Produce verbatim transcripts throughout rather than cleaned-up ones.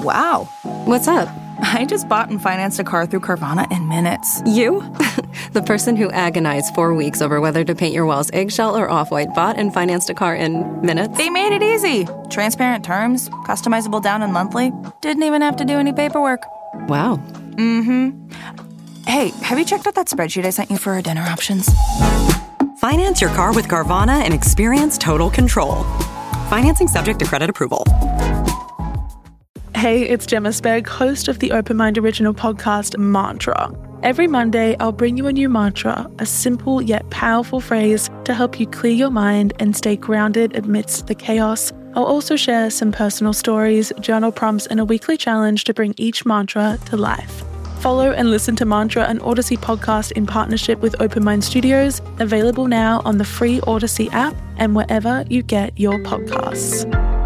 Wow. What's up? I just bought and financed a car through Carvana in minutes. You? The person who agonized four weeks over whether to paint your walls eggshell or off-white bought and financed a car in minutes? They made it easy. Transparent terms, customizable down and monthly. Didn't even have to do any paperwork. Wow. Mm-hmm. Hey, have you checked out that spreadsheet I sent you for our dinner options? Finance your car with Carvana and experience total control. Financing subject to credit approval. Hey, it's Gemma Spegg, host of the Open Mind original podcast, Mantra. Every Monday, I'll bring you a new mantra, a simple yet powerful phrase to help you clear your mind and stay grounded amidst the chaos. I'll also share some personal stories, journal prompts, and a weekly challenge to bring each mantra to life. Follow and listen to Mantra, an Odyssey podcast in partnership with Open Mind Studios, available now on the free Odyssey app and wherever you get your podcasts.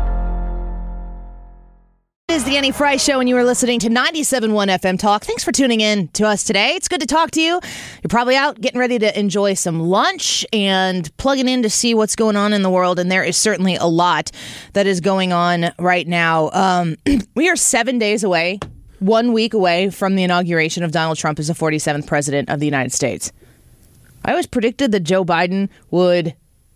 It is the Annie Fry Show, and you are listening to ninety-seven point one F M Talk. Thanks for tuning in to us today. It's good to talk to you. You're probably out getting ready to enjoy some lunch and plugging in to see what's going on in the world, and there is certainly a lot that is going on right now. Um, we are seven days away, one week away from the inauguration of Donald Trump as the forty-seventh president of the United States. I always predicted that Joe Biden would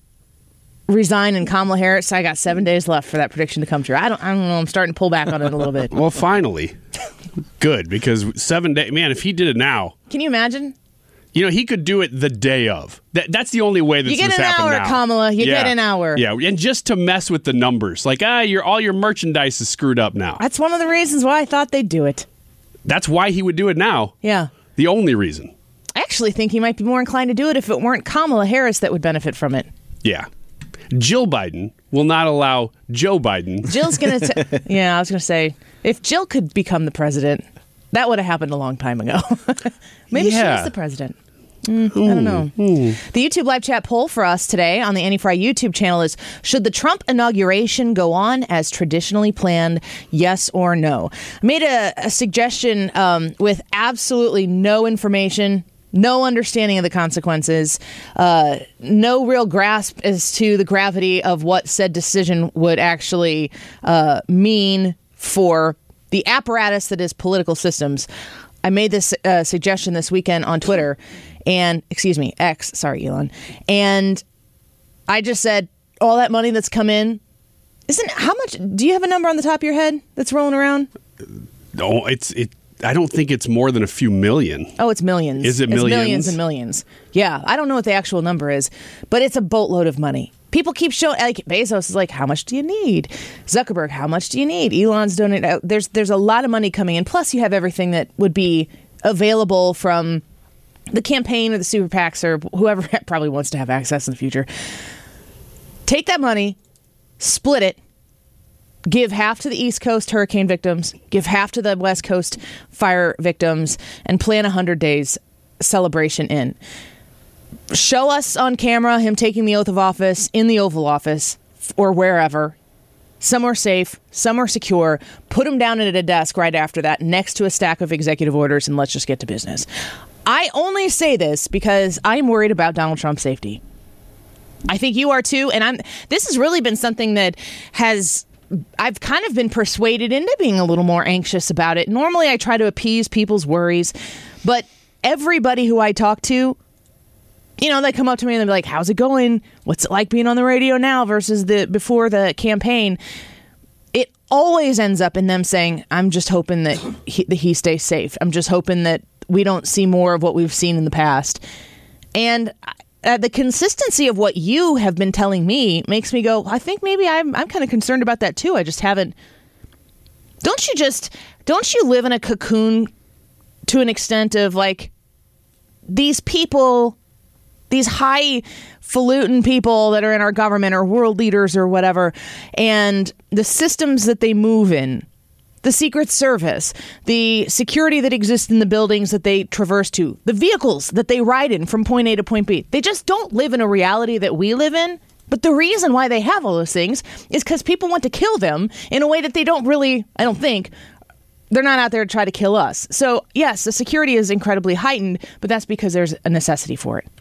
resign and Kamala Harris. I got seven days left for that prediction to come true. I don't, I don't know. I'm starting to pull back on it a little bit. Well, finally. Good, because seven days, man, if he did it now. Can you imagine? You know, he could do it the day of. That, that's the only way that's You get an happen hour, now. Kamala. You yeah. get an hour. Yeah, and just to mess with the numbers. Like, ah, your all your merchandise is screwed up now. That's one of the reasons why I thought they'd do it. That's why he would do it now. Yeah. The only reason. I actually think he might be more inclined to do it if it weren't Kamala Harris that would benefit from it. Yeah. Jill Biden will not allow Joe Biden. Jill's going to... Yeah, I was going to say, if Jill could become the president, that would have happened a long time ago. Maybe yeah. she is the president. Mm, I don't know. Mm. The YouTube live chat poll for us today on the Annie Fry YouTube channel is, should the Trump inauguration go on as traditionally planned, yes or no? I made a, a suggestion um, with absolutely no information, no understanding of the consequences, uh, no real grasp as to the gravity of what said decision would actually uh, mean for the apparatus that is political systems. I made this uh, suggestion this weekend on Twitter and, excuse me, X, sorry, Elon. And I just said, all that money that's come in, isn't, how much, do you have a number on the top of your head that's rolling around? No, it's, it, I don't think it's more than a few million. Oh, it's millions. Is it it's millions? millions and millions. Yeah, I don't know what the actual number is, but it's a boatload of money. People keep showing, like Bezos is like, how much do you need? Zuckerberg, how much do you need? Elon's donating. There's there's a lot of money coming in. Plus, you have everything that would be available from the campaign or the super PACs or whoever probably wants to have access in the future. Take that money, split it, give half to the East Coast hurricane victims, give half to the West Coast fire victims, and plan a one hundred days celebration in. Show us on camera him taking the oath of office in the Oval Office or wherever, somewhere safe, somewhere secure. Put him down at a desk right after that next to a stack of executive orders, and let's just get to business. I only say this because I'm worried about Donald Trump's safety. I think you are too, and I'm. This has really been something that has... I've kind of been persuaded into being a little more anxious about it. Normally, I try to appease people's worries, but everybody who I talk to, you know, they come up to me and they're like, how's it going? What's it like being on the radio now versus the before the campaign? It always ends up in them saying, I'm just hoping that he, that he stays safe. I'm just hoping that we don't see more of what we've seen in the past. And uh, the consistency of what you have been telling me makes me go, I think maybe I'm, I'm kind of concerned about that too. I just haven't. Don't you just, don't you live in a cocoon to an extent of like these people, these highfalutin people that are in our government or world leaders or whatever, and the systems that they move in, the Secret Service, the security that exists in the buildings that they traverse to, the vehicles that they ride in from point A to point B. They just don't live in a reality that we live in. But the reason why they have all those things is because people want to kill them in a way that they don't really, I don't think, they're not out there to try to kill us. So, yes, the security is incredibly heightened, but that's because there's a necessity for it.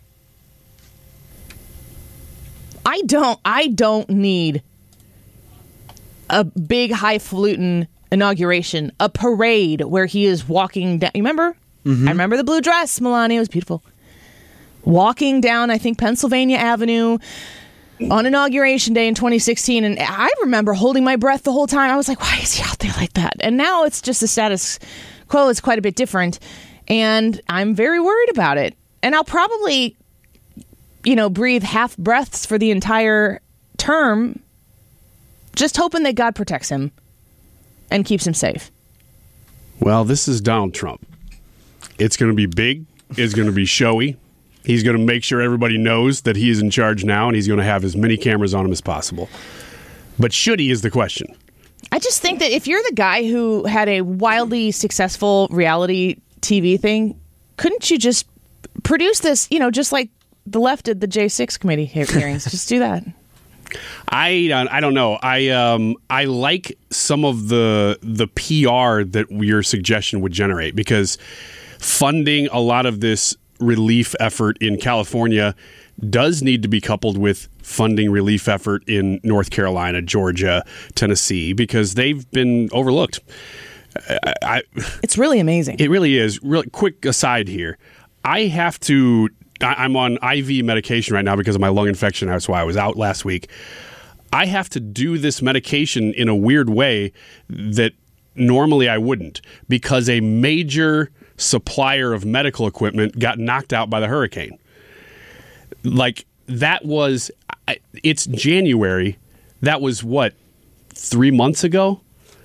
I don't I don't need a big highfalutin inauguration, a parade where he is walking down. You remember? Mm-hmm. I remember the blue dress, Melania. It was beautiful. Walking down, I think, Pennsylvania Avenue on Inauguration Day in twenty sixteen. And I remember holding my breath the whole time. I was like, why is he out there like that? And now it's just the status quo is quite a bit different. And I'm very worried about it. And I'll probably, you know, breathe half breaths for the entire term, just hoping that God protects him and keeps him safe. Well, this is Donald Trump. It's going to be big. It's going to be showy. He's going to make sure everybody knows that he is in charge now, and he's going to have as many cameras on him as possible. But should he is the question. I just think that if you're the guy who had a wildly successful reality T V thing, couldn't you just produce this, you know, just like the left did the J six committee hearings? Just do that. I uh, I don't know. I um I like some of the the P R that your suggestion would generate, because funding a lot of this relief effort in California does need to be coupled with funding relief effort in North Carolina, Georgia, Tennessee, because they've been overlooked. I, I, it's really amazing. It really is. Really quick aside here. I have to, I, I'm on I V medication right now because of my lung infection. That's why I was out last week. I have to do this medication in a weird way that normally I wouldn't, because a major supplier of medical equipment got knocked out by the hurricane. Like, that was, it's January. That was what, three months ago?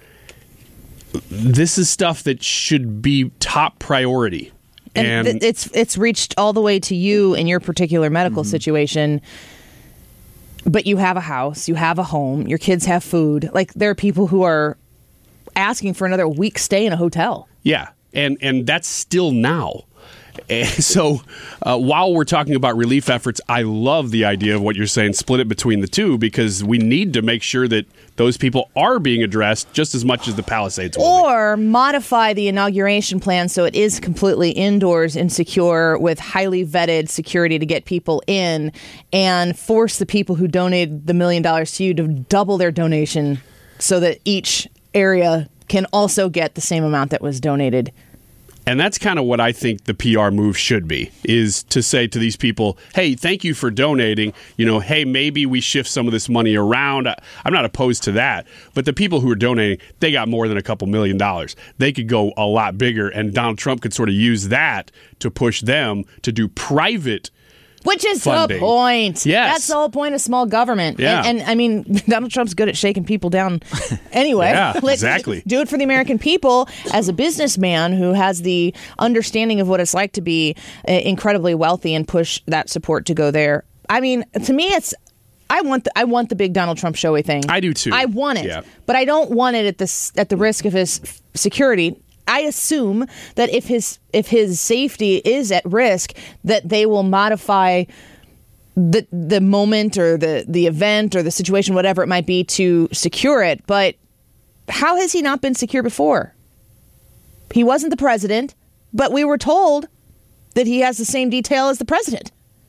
This is stuff that should be top priority. And, and th- it's it's reached all the way to you in your particular medical mm-hmm. situation. But you have a house, you have a home, your kids have food. Like, there are people who are asking for another week stay in a hotel. Yeah. And and that's still now. And so uh, while we're talking about relief efforts, I love the idea of what you're saying, split it between the two, because we need to make sure that those people are being addressed just as much as the Palisades will Or be. Modify the inauguration plan so it is completely indoors and secure with highly vetted security to get people in, and force the people who donated the million dollars to you to double their donation so that each area can also get the same amount that was donated. And that's kind of what I think the P R move should be, is to say to these people, hey, thank you for donating. You know, hey, maybe we shift some of this money around. I'm not opposed to that. But the people who are donating, they got more than a couple million dollars. They could go a lot bigger, and Donald Trump could sort of use that to push them to do private Which is funding. The point. Yes. That's the whole point of small government. Yeah. And, and I mean, Donald Trump's good at shaking people down anyway. Yeah, Let's exactly. Do it for the American people. As a businessman who has the understanding of what it's like to be uh, incredibly wealthy and push that support to go there. I mean, to me, it's I want the, I want the big Donald Trump showy thing. I do too. I want it. Yeah. But I don't want it at the, at the risk of his security. I assume that if his if his safety is at risk, that they will modify the the moment or the, the event or the situation, whatever it might be, to secure it. But how has he not been secure before? He wasn't the president, but we were told that he has the same detail as the president.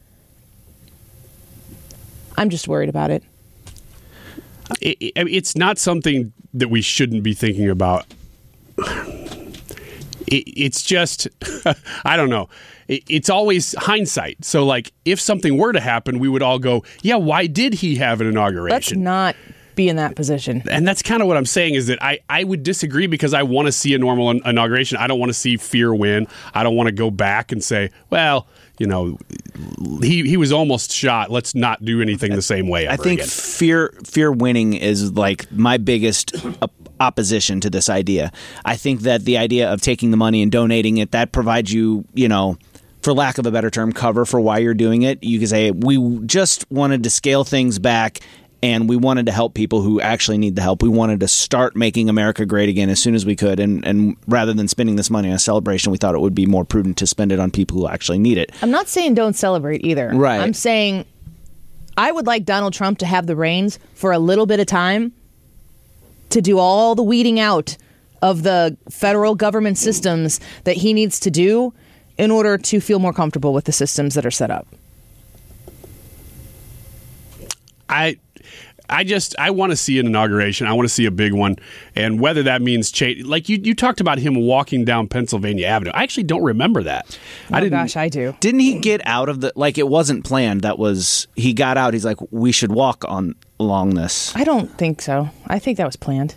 I'm just worried about it. it, it it's not something that we shouldn't be thinking about. It, it's just, I don't know. It, it's always hindsight. So, like, if something were to happen, we would all go, yeah, why did he have an inauguration? Let's not be in that position. And that's kind of what I'm saying, is that I, I would disagree, because I want to see a normal in- inauguration. I don't want to see fear win. I don't want to go back and say, well, you know, he he was almost shot. Let's not do anything the same way ever I think again. fear fear winning is like my biggest op- opposition to this idea. I think that the idea of taking the money and donating it, that provides you, you know, for lack of a better term, cover for why you're doing it. You can say, we just wanted to scale things back, and we wanted to help people who actually need the help. We wanted to start making America great again as soon as we could. And, and rather than spending this money on a celebration, we thought it would be more prudent to spend it on people who actually need it. I'm not saying don't celebrate either. Right. I'm saying I would like Donald Trump to have the reins for a little bit of time to do all the weeding out of the federal government systems that he needs to do in order to feel more comfortable with the systems that are set up. I I just I want to see an inauguration. I want to see a big one, and whether that means change. Like you, you talked about him walking down Pennsylvania Avenue. I actually don't remember that. Oh I didn't, gosh, I do. Didn't he get out of the like? It wasn't planned. That was he got out. He's like, we should walk on along this. I don't think so. I think that was planned.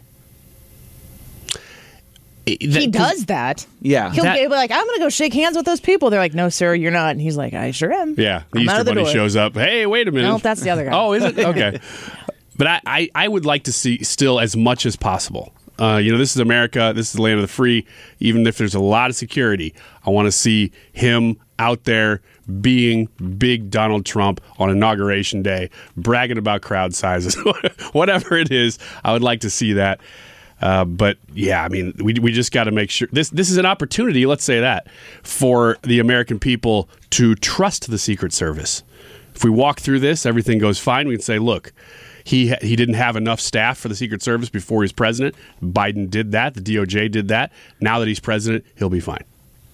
That, he does that. Yeah. He'll That- be like, I'm going to go shake hands with those people. They're like, no, sir, you're not. And he's like, I sure am. Yeah, the I'm out Easter of the Bunny door. shows up. Hey, wait a minute. Nope, that's the other guy. Oh, is it? Okay. But I, I, I would like to see still as much as possible. Uh, you know, this is America. This is the land of the free. Even if there's a lot of security, I want to see him out there being big Donald Trump on Inauguration Day, bragging about crowd sizes, whatever it is. I would like to see that. Uh, but yeah, I mean, we we just got to make sure this this is an opportunity. Let's say that for the American people to trust the Secret Service. If we walk through this, everything goes fine. We can say, look, he he didn't have enough staff for the Secret Service before he was president. Biden did that. The D O J did that. Now that he's president, he'll be fine.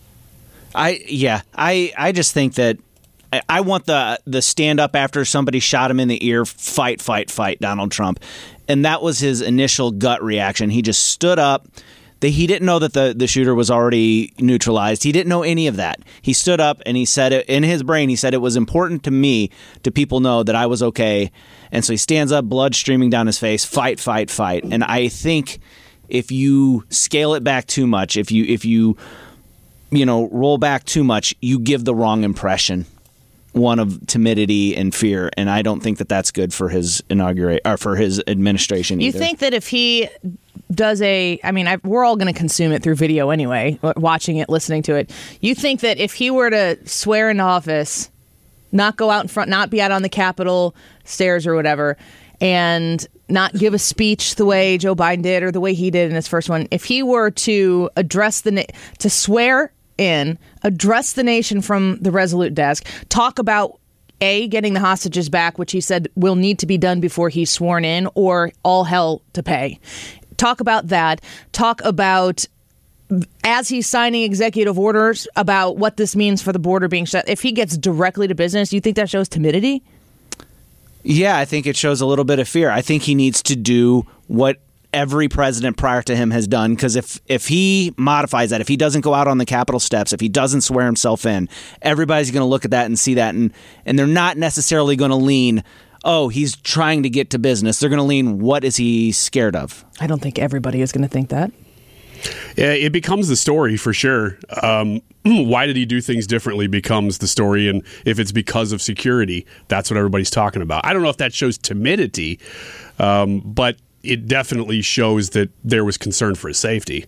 I yeah, I I just think that I, I want the the stand up after somebody shot him in the ear, fight, fight, fight, Donald Trump. And that was his initial gut reaction. He just stood up. The, he didn't know that the, the shooter was already neutralized. He didn't know any of that. He stood up and he said it in his brain. He said it was important to me to people know that I was okay. And so he stands up, blood streaming down his face, fight, fight, fight. And I think if you scale it back too much, if you if you you know roll back too much, you give the wrong impression. One of timidity and fear, and I don't think that that's good for his inaugurate or for his administration You either. think that if he does a, I mean, I, we're all going to consume it through video anyway, watching it, listening to it. You think that if he were to swear into office, not go out in front, not be out on the Capitol stairs or whatever, and not give a speech the way Joe Biden did or the way he did in his first one, if he were to address the, na- to swear in, address the nation from the Resolute desk, talk about A, getting the hostages back, which he said will need to be done before he's sworn in, or all hell to pay. Talk about that. Talk about, as he's signing executive orders, about what this means for the border being shut. If he gets directly to business, do you think that shows timidity? Yeah, I think it shows a little bit of fear. I think he needs to do what every president prior to him has done, because if if he modifies that, if he doesn't go out on the Capitol steps, if he doesn't swear himself in, everybody's going to look at that and see that, and and they're not necessarily going to lean, oh, he's trying to get to business. They're going to lean, what is he scared of? I don't think everybody is going to think that. Yeah, it becomes the story for sure. Um, why did he do things differently becomes the story, and if it's because of security, that's what everybody's talking about. I don't know if that shows timidity, um, but it definitely shows that there was concern for his safety.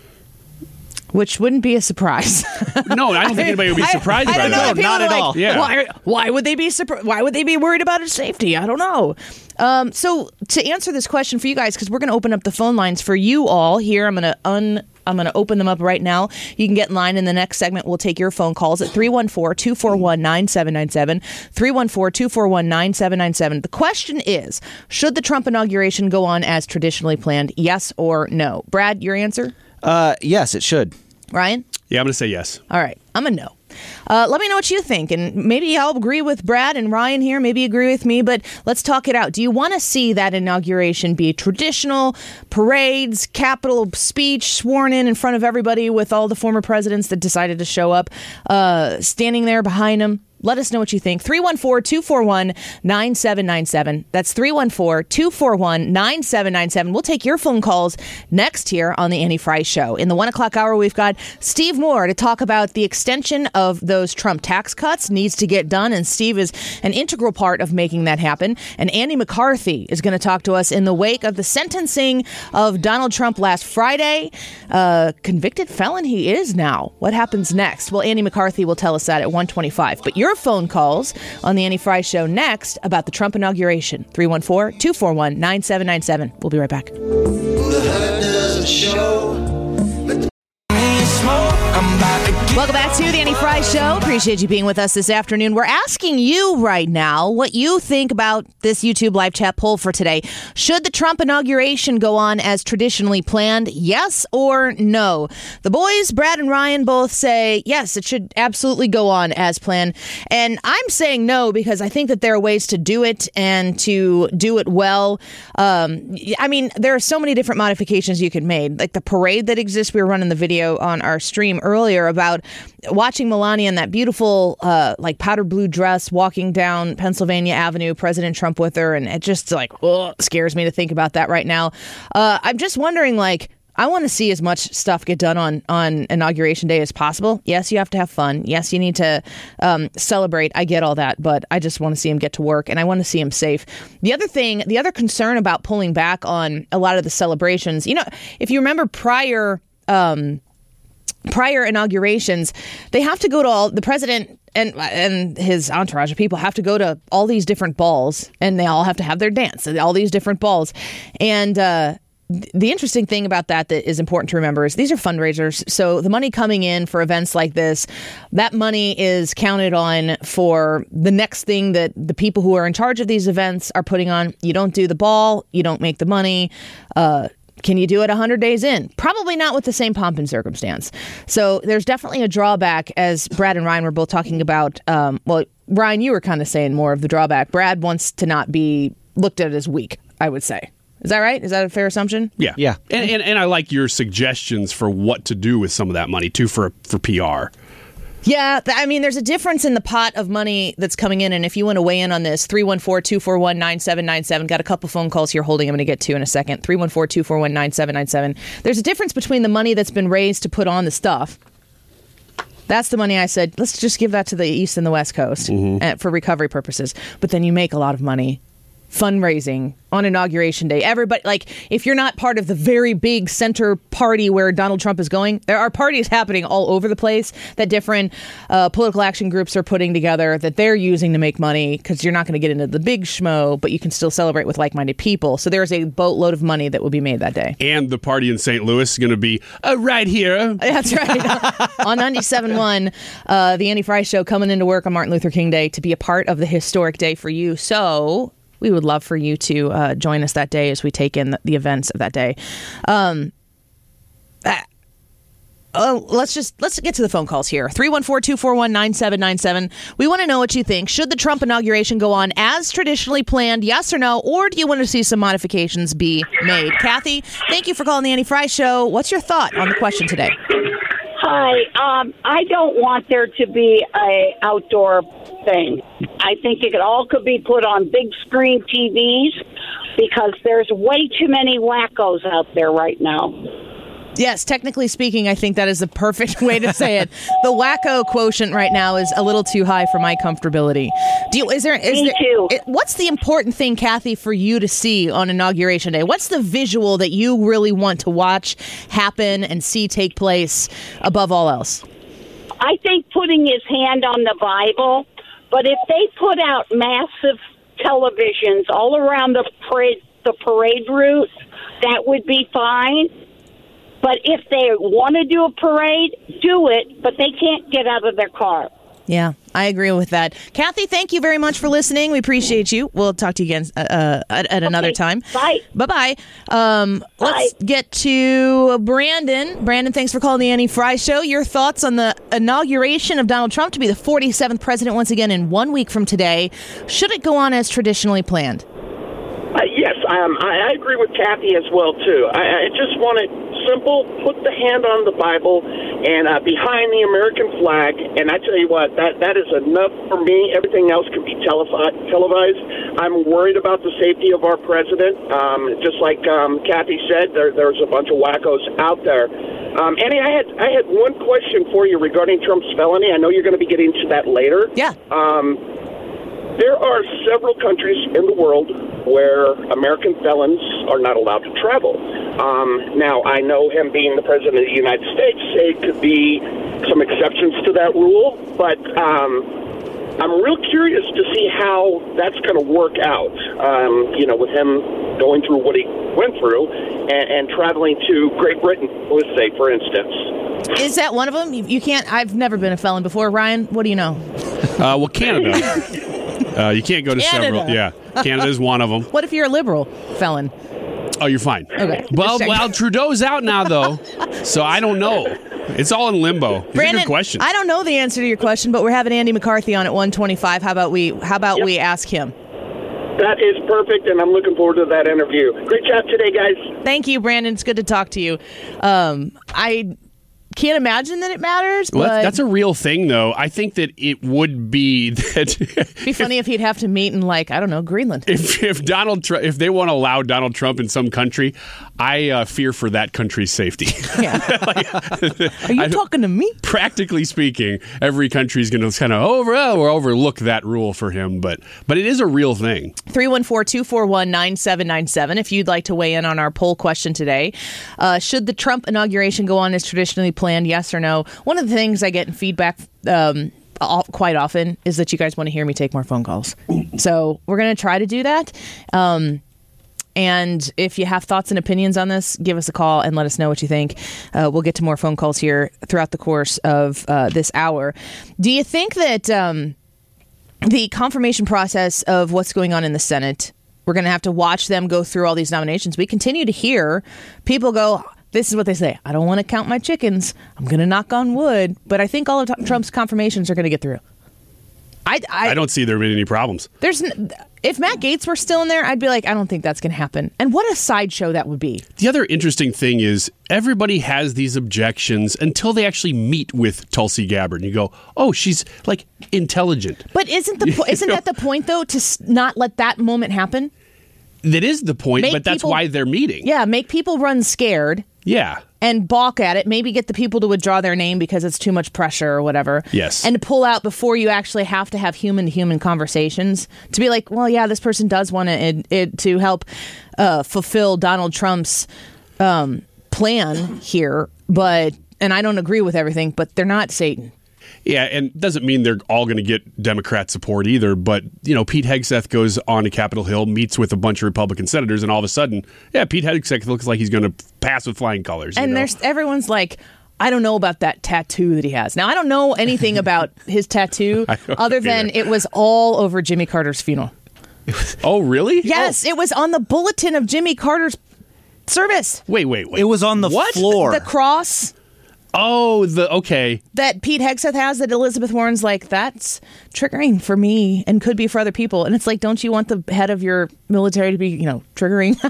Which wouldn't be a surprise. No, I don't think anybody would be surprised I, I by don't know that. if people not are at like, all. Yeah. Why, why would they be surprised? Why would they be worried about his safety? I don't know. Um, so to answer this question for you guys, because we're going to open up the phone lines for you all here, I'm going to un. I'm going to open them up right now. You can get in line in the next segment. We'll take your phone calls at three one four, two four one, nine seven nine seven, three one four, two four one, nine seven nine seven. The question is, should the Trump inauguration go on as traditionally planned? Yes or no? Brad, your answer? Uh, yes, it should. Ryan? Yeah, I'm going to say yes. All right. I'm a no. Uh, let me know what you think. And maybe I'll agree with Brad and Ryan here. Maybe agree with me. But let's talk it out. Do you want to see that inauguration be traditional, parades, Capitol speech, sworn in in front of everybody with all the former presidents that decided to show up, uh, standing there behind him? Let us know what you think. three one four, two four one, nine seven nine seven. That's three one four, two four one, nine seven nine seven. We'll take your phone calls next here on the Annie Frey Show. In the one o'clock hour, we've got Steve Moore to talk about the extension of those Trump tax cuts needs to get done, and Steve is an integral part of making that happen. And Andy McCarthy is going to talk to us in the wake of the sentencing of Donald Trump last Friday. Uh, convicted felon he is now. What happens next? Well, Andy McCarthy will tell us that at one twenty-five. But your phone calls on the Annie Frey Show next about the Trump inauguration. three one four, two four one, nine seven nine seven. We'll be right back. Welcome back to the Annie Fry Show. Appreciate you being with us this afternoon. We're asking you right now what you think about this YouTube live chat poll for today. Should the Trump inauguration go on as traditionally planned? Yes or no? The boys, Brad and Ryan, both say yes, it should absolutely go on as planned. And I'm saying no because I think that there are ways to do it and to do it well. Um, I mean, there are so many different modifications you could make. Like the parade that exists, we were running the video on our stream earlier about watching Melania in that beautiful, uh, like powder blue dress walking down Pennsylvania Avenue, President Trump with her. And it just like, oh, scares me to think about that right now. Uh, I'm just wondering, like, I want to see as much stuff get done on, on Inauguration Day as possible. Yes, you have to have fun. Yes, you need to um, celebrate. I get all that, but I just want to see him get to work, and I want to see him safe. The other thing, the other concern about pulling back on a lot of the celebrations, you know, if you remember prior um, prior inaugurations, they have to go to all the president and and his entourage of people have to go to all these different balls, and they all have to have their dance at all these different balls, and. Uh, The interesting thing about that that is important to remember is these are fundraisers. So the money coming in for events like this, that money is counted on for the next thing that the people who are in charge of these events are putting on. You don't do the ball, you don't make the money. Uh, can you do it one hundred days in? Probably not with the same pomp and circumstance. So there's definitely a drawback, as Brad and Ryan were both talking about. Um, well, Ryan, you were kind of saying more of the drawback. Brad wants to not be looked at as weak, I would say. Is that right? Is that a fair assumption? Yeah. Yeah. And, and and I like your suggestions for what to do with some of that money, too, for for P R. Yeah, th- I mean, there's a difference in the pot of money that's coming in. And if you want to weigh in on this, three one four, two four one, nine seven nine seven. Got a couple phone calls here holding I'm going to get to in a second. three one four, two four one, nine seven nine seven. There's a difference between the money that's been raised to put on the stuff. That's the money I said, let's just give that to the East and the West Coast mm-hmm. uh, for recovery purposes. But then you make a lot of money fundraising on Inauguration Day. Everybody, like, if you're not part of the very big center party where Donald Trump is going, there are parties happening all over the place that different uh, political action groups are putting together that they're using to make money, because you're not going to get into the big schmo, but you can still celebrate with like-minded people. So there's a boatload of money that will be made that day. And the party in Saint Louis is going to be uh, right here. That's right. On ninety-seven point one, uh, the Annie Fry Show, coming into work on Martin Luther King Day to be a part of the historic day for you. So we would love for you to uh, join us that day as we take in the, the events of that day. Um, uh, oh, let's just let's get to the phone calls here. three one four, two four one, nine seven nine seven. We want to know what you think. Should the Trump inauguration go on as traditionally planned, yes or no? Or do you want to see some modifications be made? Kathy, thank you for calling the Annie Fry Show. What's your thought on the question today? Hi. Um, I don't want there to be a outdoor thing. I think it all could be put on big screen T Vs because there's way too many wackos out there right now. Yes, technically speaking, I think that is the perfect way to say it. The wacko quotient right now is a little too high for my comfortability. Do you, is there, is Me there, too. It, what's the important thing, Kathy, for you to see on Inauguration Day? What's the visual that you really want to watch happen and see take place above all else? I think putting his hand on the Bible, but if they put out massive televisions all around the parade, the parade route, that would be fine. But if they want to do a parade, do it, but they can't get out of their car. Yeah, I agree with that. Kathy, thank you very much for listening. We appreciate you. We'll talk to you again uh, at, at another Okay, time. bye. Bye-bye. Um, let's Bye. get to Brandon. Brandon, thanks for calling the Annie Fry Show. Your thoughts on the inauguration of Donald Trump to be the forty-seventh president once again in one week from today. Should it go on as traditionally planned? Uh, yes, um, I, I agree with Kathy as well, too. I, I just want it simple, put the hand on the Bible and uh, behind the American flag, and I tell you what, that, that is enough for me. Everything else can be televi- televised. I'm worried about the safety of our president. Um, just like um, Kathy said, there, there's a bunch of wackos out there. Um, Annie, I had, I had one question for you regarding Trump's felony. I know you're going to be getting to that later. Yeah. Um, There are several countries in the world where American felons are not allowed to travel. Um, now, I know him being the president of the United States, there could be some exceptions to that rule, but um, I'm real curious to see how that's going to work out, um, you know, with him going through what he went through and, and traveling to Great Britain, let's say, for instance. Is that one of them? You, you can't. I've never been a felon before. Ryan, what do you know? Uh, well, Canada. uh, you can't go to Canada. several. Yeah, Canada is one of them. What if you're a liberal felon? Oh, you're fine. Okay. Well, well, Trudeau's out now, though, so I don't know. It's all in limbo. These Brandon, are good questions. I don't know the answer to your question, but we're having Andy McCarthy on at one twenty-five. How about we? How about Yep. we ask him? That is perfect, and I'm looking forward to that interview. Great job today, guys. Thank you, Brandon. It's good to talk to you. Um, I can't imagine that it matters. Well, but that's, that's a real thing, though. I think that it would be that. It'd be funny if he'd have to meet in, like, I don't know, Greenland. If if Donald Trump, if they want to allow Donald Trump in some country, I uh, fear for that country's safety. Yeah. Are you I- talking to me? Practically speaking, every country is going to kind of over or overlook that rule for him, but but it is a real thing. three one four, two four one, nine seven nine seven if you'd like to weigh in on our poll question today. Uh, should the Trump inauguration go on as traditionally planned, yes or no? One of the things I get in feedback um, all, quite often is that you guys want to hear me take more phone calls. So we're going to try to do that. Um, and if you have thoughts and opinions on this, give us a call and let us know what you think. Uh, we'll get to more phone calls here throughout the course of uh, this hour. Do you think that um, the confirmation process of what's going on in the Senate, we're going to have to watch them go through all these nominations? We continue to hear people go, this is what they say, I don't want to count my chickens. I'm going to knock on wood. But I think all of Trump's confirmations are going to get through. I, I, I don't see there being any problems. There's n- if Matt Gaetz were still in there, I'd be like, I don't think that's going to happen. And what a sideshow that would be. The other interesting thing is everybody has these objections until they actually meet with Tulsi Gabbard. And you go, oh, she's like intelligent. But isn't the po- isn't that the point though, to s- not let that moment happen? That is the point, Make but that's people- why they're meeting. Yeah, make people run scared. Yeah. And balk at it, maybe get the people to withdraw their name because it's too much pressure or whatever. Yes. And to pull out before you actually have to have human-to-human conversations. To be like, well, yeah, this person does want to it, it, to help uh, fulfill Donald Trump's um, plan here, but and I don't agree with everything, but they're not Satan. Yeah, and doesn't mean they're all going to get Democrat support either. But, you know, Pete Hegseth goes on to Capitol Hill, meets with a bunch of Republican senators, and all of a sudden, yeah, Pete Hegseth looks like he's going to pass with flying colors. And you know? there's everyone's like, I don't know about that tattoo that he has. Now, I don't know anything about his tattoo other than either. it was all over Jimmy Carter's funeral. Oh, really? Yes, it was on the bulletin of Jimmy Carter's service. Wait, wait, wait. It was on the What? floor. The cross Oh, the okay. that Pete Hegseth has that Elizabeth Warren's like, that's triggering for me and could be for other people. And it's like, don't you want the head of your military to be, you know, triggering?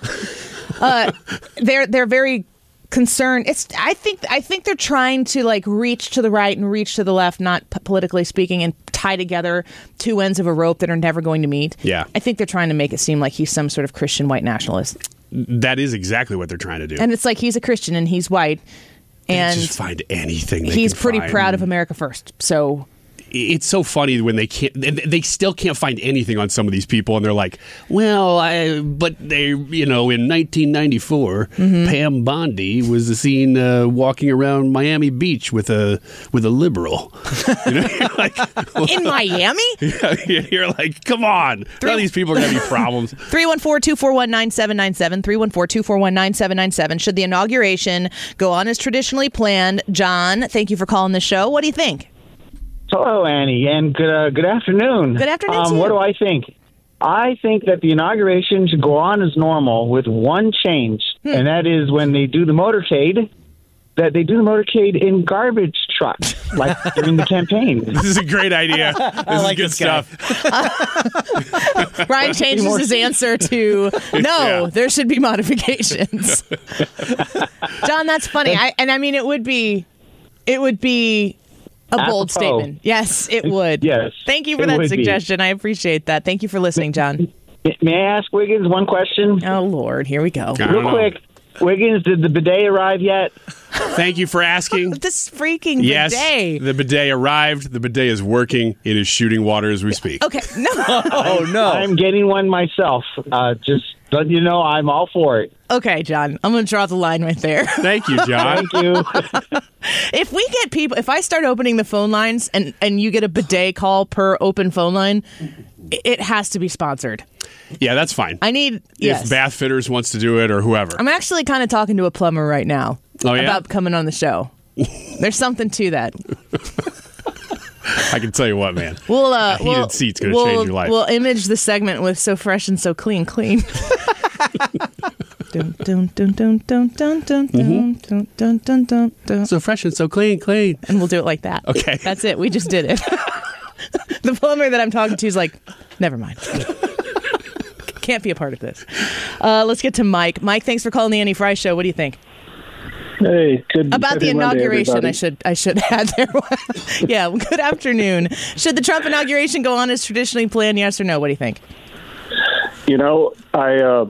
uh, they're they're very concerned. It's I think I think they're trying to like reach to the right and reach to the left, not p- politically speaking, and tie together two ends of a rope that are never going to meet. Yeah. I think they're trying to make it seem like he's some sort of Christian white nationalist. That is exactly what they're trying to do. And it's like he's a Christian and he's white. They And just find anything. They he's can pretty find. proud of America First. So It's so funny when they can't. They still can't find anything on some of these people, and they're like, "Well, I, but they, you know, in nineteen ninety-four, Mm-hmm. Pam Bondi was seen uh, walking around Miami Beach with a with a liberal." You know, you're like, in Miami? you're like, "Come on, none of these people are gonna have any problems." three one four, two four one, nine seven nine seven, three one four, two four one, nine seven nine seven. Should the inauguration go on as traditionally planned? John, thank you for calling the show. What do you think? Hello, Annie, and good uh, good afternoon. Good afternoon Um, to you. what do I think? I think that the inauguration should go on as normal with one change, Hmm. and that is when they do the motorcade, that they do the motorcade in garbage trucks, like during the campaign. This is a great idea. This I is like good this guy. stuff. Ryan changes his answer to no, Yeah. there should be modifications. John, that's funny. I, and I mean, it would be, it would be a bold Apropos. statement. Yes, it would. Yes, Thank you for it that would be. suggestion. I appreciate that. Thank you for listening, John. May I ask Wiggins one question? Oh, Lord. Here we go. I don't Real know. quick, Wiggins, did the bidet arrive yet? Thank you for asking. This freaking Yes, bidet. the bidet arrived. The bidet is working. It is shooting water as we speak. Okay, no. Oh, no. I'm getting one myself. Uh, just letting you know, I'm all for it. Okay, John. I'm going to draw the line right there. Thank you, John. Thank you. If we get people, if I start opening the phone lines and, and you get a bidet call per open phone line, i- it has to be sponsored. Yeah, that's fine. I need, yes. If Bath Fitters wants to do it or whoever. I'm actually kind of talking to a plumber right now Oh, yeah? about coming on the show. There's something to that. I can tell you what, man. We'll, uh, a heated we'll, seat's going to we'll, change your life. We'll image the segment with "So Fresh and So Clean, Clean." dun, dun, dun, dun, dun, dun, dun, Mm-hmm. dun, dun, dun, dun, dun. So fresh and so clean, clean. And we'll do it like that. Okay. That's it. We just did it. The plumber that I'm talking to is like, never mind. Can't be a part of this. Uh, let's get to Mike. Mike, thanks for calling the Annie Fry Show. What do you think? Hey, good About the good Monday, inauguration, everybody. I should I should add there. Yeah, well, good afternoon. Should the Trump inauguration go on as traditionally planned? Yes or no? What do you think? You know, I uh,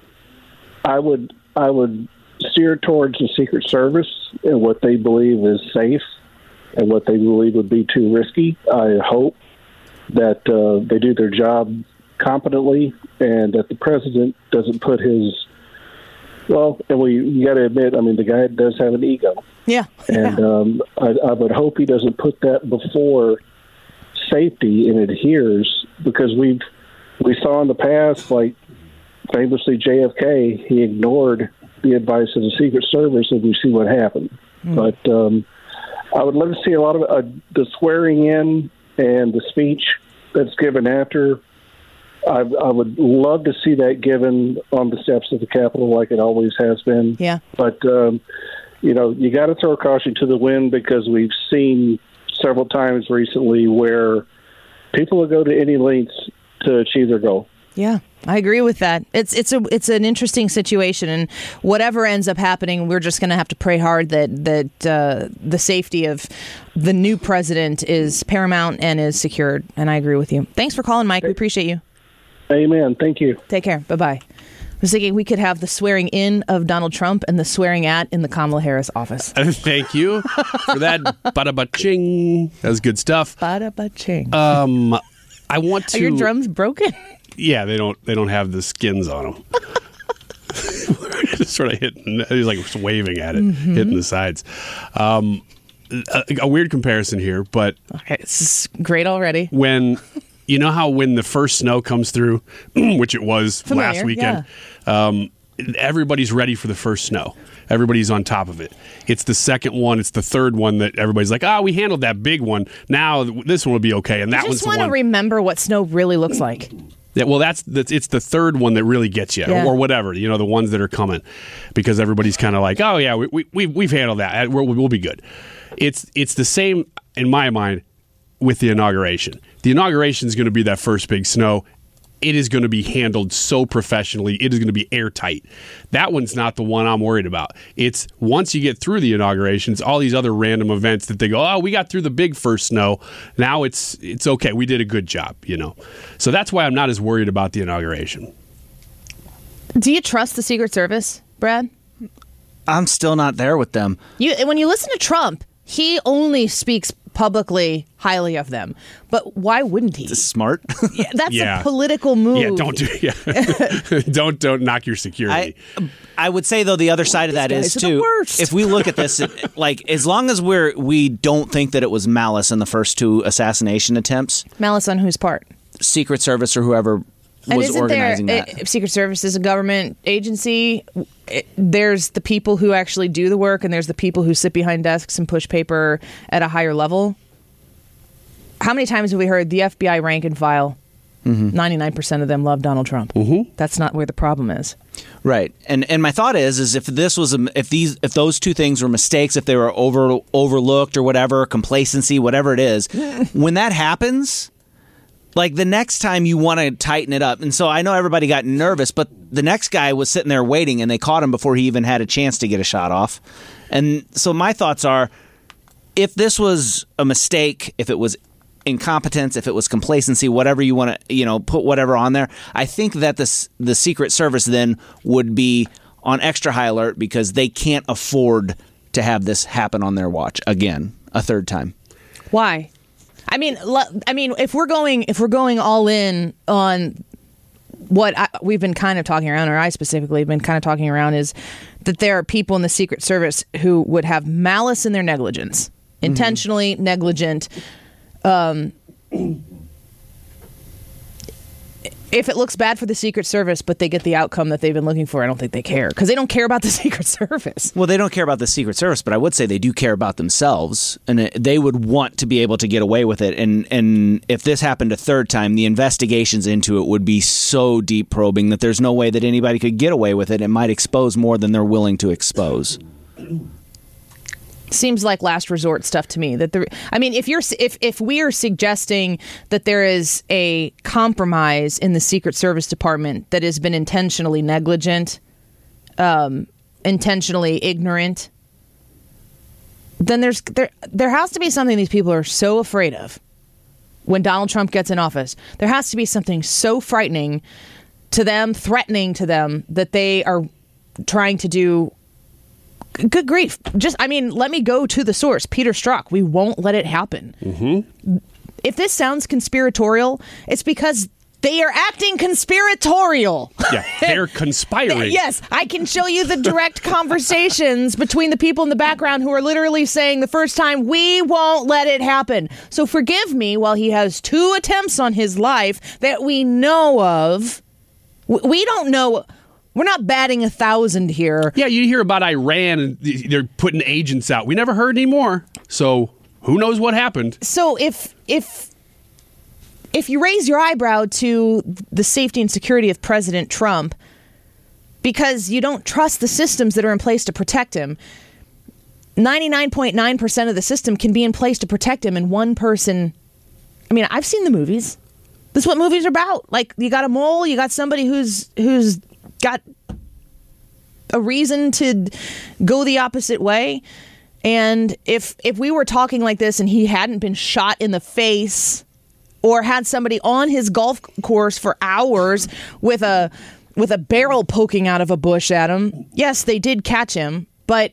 I would I would steer towards the Secret Service and what they believe is safe and what they believe would be too risky. I hope that uh, they do their job competently and that the president doesn't put his well, and we you got to admit, I mean, the guy does have an ego. Yeah. And um, I, I would hope he doesn't put that before safety and adheres, because we've we saw in the past, like famously J F K, he ignored the advice of the Secret Service, and we see what happened. Mm. But um, I would love to see a lot of uh, the swearing in and the speech that's given after. I, I would love to see that given on the steps of the Capitol like it always has been. Yeah. But, um, you know, you got to throw caution to the wind, because we've seen several times recently where people will go to any lengths to achieve their goal. Yeah, I agree with that. It's it's a it's an interesting situation, and whatever ends up happening, we're just going to have to pray hard that that uh, the safety of the new president is paramount and is secured. And I agree with you. Thanks for calling, Mike. We appreciate you. Amen. Thank you. Take care. Bye bye. I was thinking we could have the swearing in of Donald Trump and the swearing at in the Kamala Harris office. Thank you for that. Bada ba ching. That was good stuff. Bada ba ching. Um, I want to. Are your drums broken? Yeah, they don't. They don't have the skins on them. Just sort of hitting. He's like waving at it, mm-hmm. hitting the sides. Um, a, a weird comparison here, but okay, it's great already. When you know how when the first snow comes through, which it was Familiar, last weekend, yeah. um, everybody's ready for the first snow. Everybody's on top of it. It's the second one. It's the third one that everybody's like, oh, we handled that big one. Now this one will be okay. And that you one's just the want one. to remember what snow really looks like. Yeah, well, that's, that's it's the third one that really gets you, Yeah. or whatever. You know, the ones that are coming, because everybody's kind of like, oh yeah, we, we we've we've handled that. We're, we'll be good. It's it's the same in my mind with the inauguration. The inauguration is going to be that first big snow. It is going to be handled so professionally. It is going to be airtight. That one's not the one I'm worried about. It's once you get through the inauguration, it's all these other random events that they go, oh, we got through the big first snow. Now it's it's okay. We did a good job, you know. So that's why I'm not as worried about the inauguration. Do you trust the Secret Service, Brad? I'm still not there with them. You when you listen to Trump, he only speaks publicly highly of them. But why wouldn't he? It's smart. Yeah, that's Yeah. a political move. Yeah, don't do yeah. don't don't knock your security. I, I would say though the other side of that is guys are the too. worst. If we look at this, it- like as long as we're we don't think that it was malice in the first two assassination attempts, Malice on whose part? Secret Service or whoever And was isn't organizing there, that. uh, Secret Service is a government agency. It- there's the people who actually do the work, and there's the people who sit behind desks and push paper at a higher level. How many times have we heard the F B I rank and file? Mm-hmm. ninety-nine percent of them love Donald Trump. Mm-hmm. That's not where the problem is. Right, and and my thought is is if this was a, if these if those two things were mistakes, if they were over overlooked or whatever, complacency, whatever it is, when that happens, like the next time you want to tighten it up. And so I know everybody got nervous, but the next guy was sitting there waiting, and they caught him before he even had a chance to get a shot off. And so my thoughts are, if this was a mistake, if it was incompetence, if it was complacency, whatever you want to, you know, put whatever on there, I think that the the Secret Service then would be on extra high alert because they can't afford to have this happen on their watch again, a third time. Why? I mean, lo- I mean, if we're going, if we're going all in on what I, we've been kind of talking around, or I specifically have been kind of talking around, is that there are people in the Secret Service who would have malice in their negligence, intentionally negligent. Um, if it looks bad for the Secret Service, but they get the outcome that they've been looking for, I don't think they care. Because they don't care about the Secret Service. Well, they don't care about the Secret Service, but I would say they do care about themselves. And it, they would want to be able to get away with it. And, and if this happened a third time, the investigations into it would be so deep probing that there's no way that anybody could get away with it. It might expose more than they're willing to expose. Seems like last resort stuff to me. That the, I mean, if you're if if we are suggesting that there is a compromise in the Secret Service Department that has been intentionally negligent, um, intentionally ignorant, then there's there there has to be something these people are so afraid of when Donald Trump gets in office. There has to be something so frightening to them, threatening to them, that they are trying to do. Good grief. Just, I mean, let me go to the source. Peter Strzok. We won't let it happen. Mm-hmm. If this sounds conspiratorial, it's because they are acting conspiratorial. Yeah, they're conspiring. Yes, I can show you the direct conversations between the people in the background who are literally saying the first time, we won't let it happen. So forgive me while he has two attempts on his life that we know of. We don't know... We're not batting a thousand here. Yeah, you hear about Iran and they're putting agents out. We never heard any more. So who knows what happened? So if if if you raise your eyebrow to the safety and security of President Trump because you don't trust the systems that are in place to protect him, ninety-nine point nine percent of the system can be in place to protect him, and one person... I mean, I've seen the movies. This is what movies are about. Like, you got a mole, you got somebody who's who's... got a reason to go the opposite way. And if if we were talking like this and he hadn't been shot in the face or had somebody on his golf course for hours with a with a barrel poking out of a bush at him, yes, they did catch him, but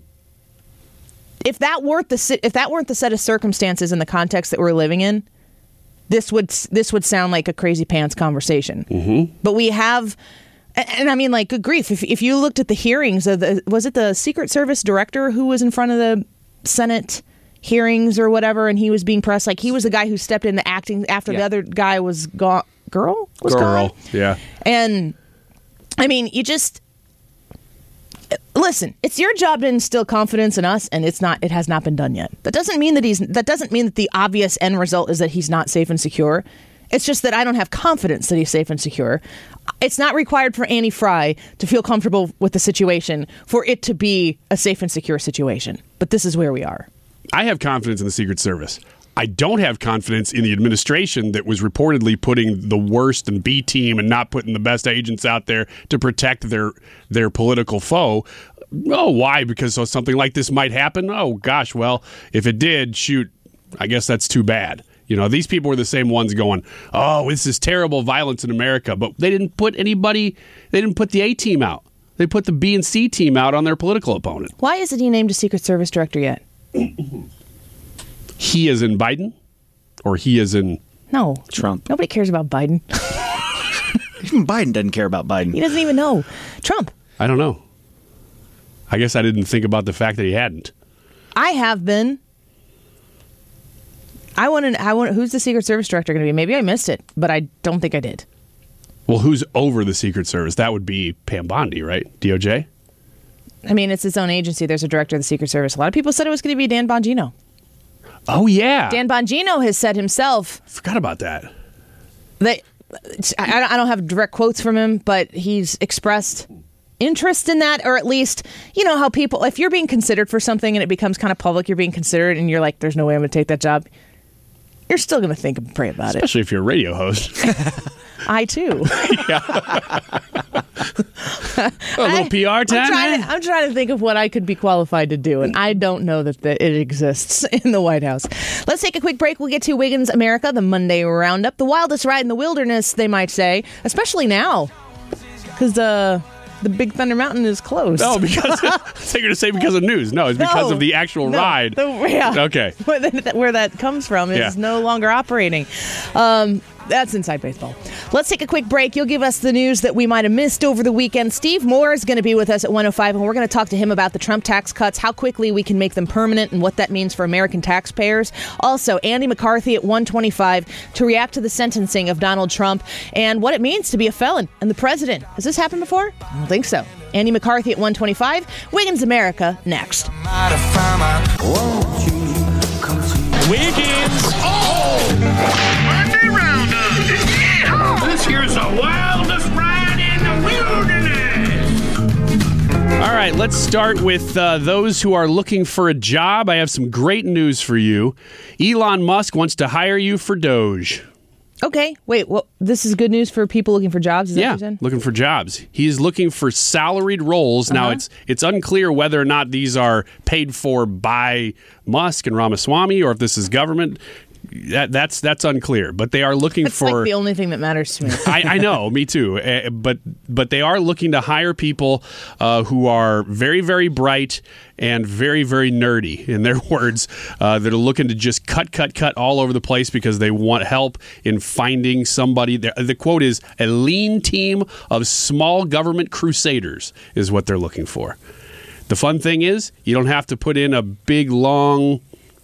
if that weren't the if that weren't the set of circumstances in the context that we're living in, this would this would sound like a crazy pants conversation. Mm-hmm. But we have And, and I mean, like, good grief. If if you looked at the hearings of the, was it the Secret Service director who was in front of the Senate hearings or whatever, and he was being pressed? Like, he was the guy who stepped into acting after yeah. the other guy was gone. Girl was Girl, gone. yeah. And I mean, you just listen. It's your job to instill confidence in us, and it's not. It has not been done yet. That doesn't mean that he's. That doesn't mean that the obvious end result is that he's not safe and secure. It's just that I don't have confidence that he's safe and secure. It's not required for Annie Fry to feel comfortable with the situation for it to be a safe and secure situation. But this is where we are. I have confidence in the Secret Service. I don't have confidence in the administration that was reportedly putting the worst and B team and not putting the best agents out there to protect their their political foe. Oh, why? Because so something like this might happen? Oh, gosh, well, if it did, shoot, I guess that's too bad. You know, these people were the same ones going, oh, this is terrible violence in America. But they didn't put anybody, they didn't put the A team out. They put the B and C team out on their political opponent. Why isn't he named a Secret Service director yet? He is in Biden? Or he is in... No. Trump. Nobody cares about Biden. Even Biden doesn't care about Biden. He doesn't even know. Trump. I don't know. I guess I didn't think about the fact that he hadn't. I have been. I want to. I want. Who's the Secret Service director going to be? Maybe I missed it, but I don't think I did. Well, who's over the Secret Service? That would be Pam Bondi, right? D O J? I mean, it's its own agency. There's a director of the Secret Service. A lot of people said it was going to be Dan Bongino. Oh, yeah. Dan Bongino has said himself. Forgot about that. That I, I don't have direct quotes from him, but he's expressed interest in that, or at least, you know, how people, if you're being considered for something and it becomes kind of public, you're being considered and you're like, there's no way I'm going to take that job. You're still going to think and pray about Especially it. Especially if you're a radio host. I, too. A little P R time, I'm trying, man. to, I'm trying to think of what I could be qualified to do, and I don't know that, that it exists in the White House. Let's take a quick break. We'll get to Wiggins America, the Monday Roundup, the wildest ride in the wilderness, they might say, especially now, because uh, the Big Thunder Mountain is closed. No, because I was going to say because of news. No, it's because no, of the actual no, ride. The, yeah. Okay. Where that, where that comes from is yeah. no longer operating. Um, That's Inside Baseball. Let's take a quick break. You'll give us the news that we might have missed over the weekend. Steve Moore is going to be with us at one oh five, and we're going to talk to him about the Trump tax cuts, how quickly we can make them permanent, and what that means for American taxpayers. Also, Andy McCarthy at one twenty-five to react to the sentencing of Donald Trump and what it means to be a felon and the president. Has this happened before? I don't think so. Andy McCarthy at one twenty-five. Wiggins America next. Wiggins! Oh! Monday Roundup! Yeah! This here's the wildest ride in the wilderness! All right, let's start with uh, those who are looking for a job. I have some great news for you. Elon Musk wants to hire you for Doge. Okay, wait, well, this is good news for people looking for jobs, is that yeah, what you said? looking for jobs. He's looking for salaried roles. Uh-huh. Now, it's it's unclear whether or not these are paid for by Musk and Ramaswamy or if this is government. That, that's that's unclear, but they are looking That's for... like the only thing that matters to me. I, I know, me too. Uh, but but they are looking to hire people uh, who are very, very bright and very, very nerdy, in their words, uh, that are looking to just cut, cut, cut all over the place because they want help in finding somebody. The, the quote is, a lean team of small government crusaders is what they're looking for. The fun thing is, you don't have to put in a big, long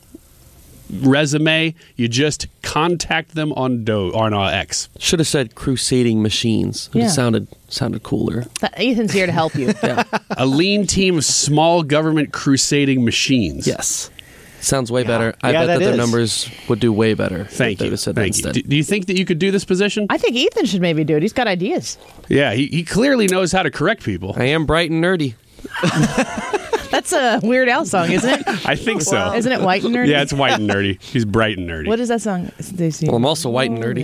resume. You just contact them on Do on uh, X. Should have said crusading machines. It Yeah. sounded sounded cooler. But Ethan's here to help you. Yeah. A lean team of small government crusading machines. Yes. Sounds way better. I Yeah, bet that that their is. numbers would do way better. Thank if they you. would've said that Thank you. instead. Do, do you think that you could do this position? I think Ethan should maybe do it. He's got ideas. Yeah, he, he clearly knows how to correct people. I am bright and nerdy. That's a Weird Al song, isn't it? I think so. Isn't it White and Nerdy? Yeah, it's white and nerdy. He's bright and nerdy. What is that song? Well, I'm also white and nerdy.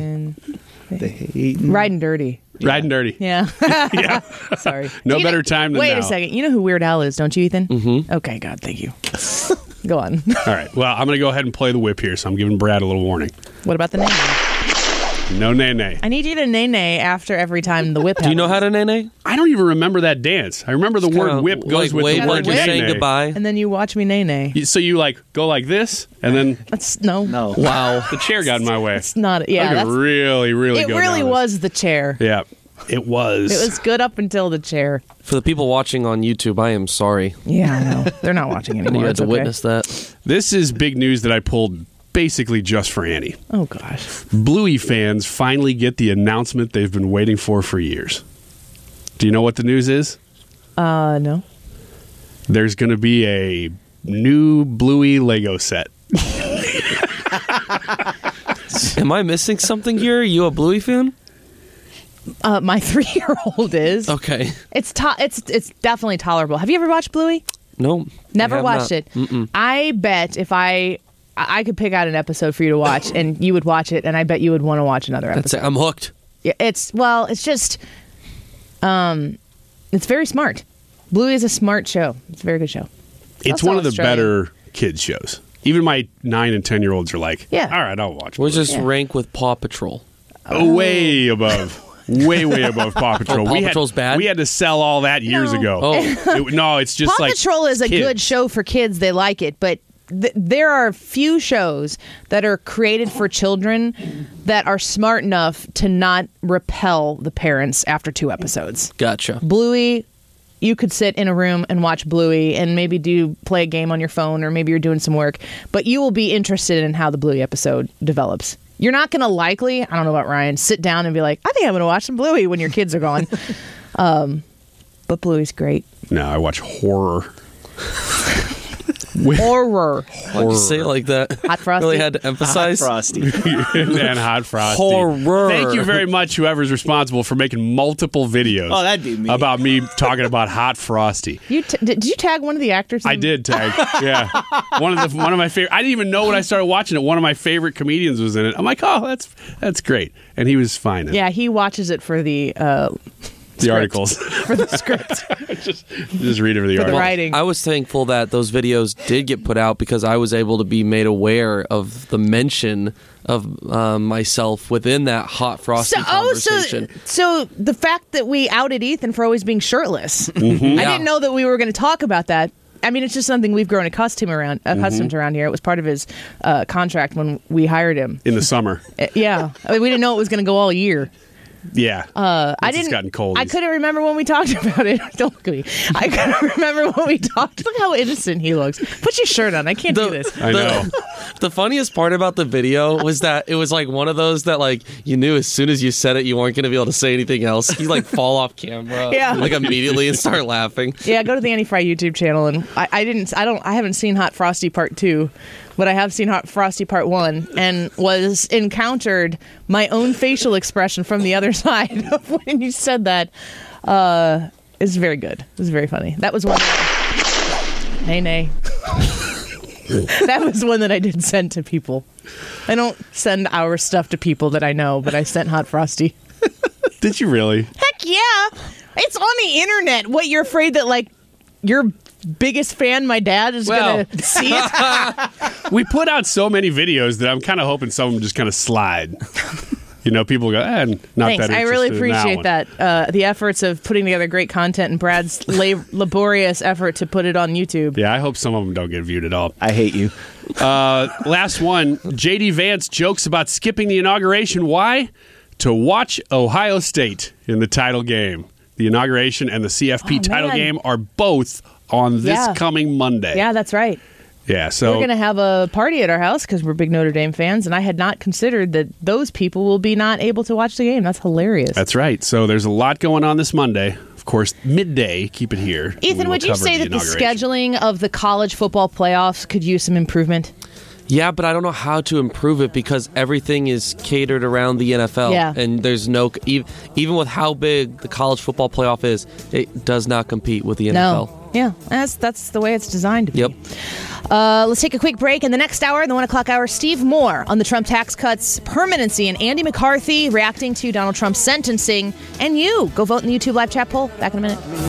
Ride and Dirty. Ride and dirty. Yeah. Yeah. Sorry. No You better know- time than Wait now. a second. You know who Weird Al is, don't you, Ethan? Mm-hmm. Okay, God, thank you. Go on. All right. Well, I'm going to go ahead and play the whip here, so I'm giving Brad a little warning. What about the nay? No nay nay. I need you to nay nay after every time the whip Do you know happens. how to nay nay? I don't even remember that dance. I remember the word Kinda whip goes like with wave the like word you're saying nay nay. goodbye. And then you watch me nay nay. You- So you like go like this, and then That's no. No. Wow. the chair got in my way. It's not. Yeah, I could that's, really, really it go really down this. was the chair. Yeah, it was. It was good up until the chair. For the people watching on YouTube, I am sorry. Yeah, I know. They're not watching anymore. You had It's to okay. witness that. This is big news that I pulled basically just for Annie. Oh, gosh. Bluey fans finally get the announcement they've been waiting for for years. Do you know what the news is? Uh, no. There's going to be a new Bluey Lego set. Am I missing something here? Are you a Bluey fan? Uh, my three-year-old is. Okay. It's to- it's it's definitely tolerable. Have you ever watched Bluey? No. Never I have watched not. it. Mm-mm. I bet if I I could pick out an episode for you to watch, and you would watch it, and I bet you would want to watch another That's episode. it. I'm hooked. Yeah, it's well, it's just, um, it's very smart. Bluey is a smart show. It's a very good show. It's also one of the Australian. better kids shows. Even my nine and ten year olds are like, Yeah. all right, I'll watch. Where's Bluey." this Yeah. rank with Paw Patrol? Oh, way above. Way, way above Paw Patrol. Oh, Paw we had, Patrol's bad? We had to sell all that years No. ago. Oh. It- no, it's just Paw like Patrol is a kids. good show for kids. They like it, but th- there are few shows that are created for children that are smart enough to not repel the parents after two episodes. Gotcha. Bluey, you could sit in a room and watch Bluey and maybe do play a game on your phone, or maybe you're doing some work, but you will be interested in how the Bluey episode develops. You're not going to likely, I don't know about Ryan, sit down and be like, I think I'm going to watch some Bluey when your kids are gone. um, but Bluey's great. No, I watch horror. Horror. Why'd you say it like that? Hot Frosty. Really had to emphasize. Hot Frosty. And Hot Frosty. Horror. Thank you very much, whoever's responsible for making multiple videos. Oh, that'd be me. About me talking about Hot Frosty. You t- did you tag one of the actors? in- I did tag. Yeah, one of the one of my favorite. I didn't even know when I started watching it. One of my favorite comedians was in it. I'm like, oh, that's that's great, and he was fine. In it. Yeah, he watches it for the uh, the script. articles. for the script. just just read it for the For the article. writing. I was thankful that those videos did get put out because I was able to be made aware of the mention of um, myself within that Hot Frosty So, oh, so conversation. so the fact that we outed Ethan for always being shirtless, Mm-hmm. I Yeah. didn't know that we were going to talk about that. I mean, it's just something we've grown accustomed around, accustomed Mm-hmm. around here. It was part of his uh, contract when we hired him. In the summer. Uh, yeah, I mean, we didn't know it was going to go all year. Yeah. Uh, I It's didn't. gotten cold. I couldn't remember when we talked about it. Don't look at me. I couldn't remember when we talked. Look how innocent he looks. Put your shirt on. I can't do this. I know. The funniest part about the video was that it was like one of those that like you knew as soon as you said it you weren't going to be able to say anything else. You like fall off camera, Yeah. like immediately and start laughing. Yeah, go to the Annie Fry YouTube channel, and I, I didn't. I don't. I haven't seen Hot Frosty Part Two, but I have seen Hot Frosty Part One, and was encountered my own facial expression from the other side of when you said that. Uh, it's very good. It was very funny. That was one. That, nay, nay. That was one that I did send to people. I don't send our stuff to people that I know, but I sent Hot Frosty. Did you really? Heck yeah! It's on the internet. What, you're afraid that, like, your biggest fan, my dad, is Well. going to see it? We put out so many videos that I'm kind of hoping some of them just kind of slide. You know, people go, eh, not Thanks. that I really interested in appreciate one. that. Uh, the efforts of putting together great content and Brad's la- laborious effort to put it on YouTube. Yeah, I hope some of them don't get viewed at all. I hate you. Uh, last one. J D Vance jokes about skipping the inauguration. Why? To watch Ohio State in the title game. The inauguration and the C F P Oh, title man. game are both on this Yeah. coming Monday. Yeah, that's right. Yeah, so We're going to have a party at our house because we're big Notre Dame fans, and I had not considered that those people will be not able to watch the game. That's hilarious. that's right. So there's a lot going on this Monday. Of course, midday. Keep it here. We Ethan, will would you cover say that the inauguration. scheduling of the college football playoffs could use some improvement? Yeah, but I don't know how to improve it because everything is catered around the N F L. Yeah. And there's no, even, even with how big the college football playoff is, it does not compete with the N F L. No. Yeah, that's that's the way it's designed to be. Yep. Uh, let's take a quick break. In the next hour, in the one o'clock hour, Steve Moore on the Trump tax cuts permanency, and Andy McCarthy reacting to Donald Trump's sentencing. And you, go vote in the YouTube live chat poll. Back in a minute.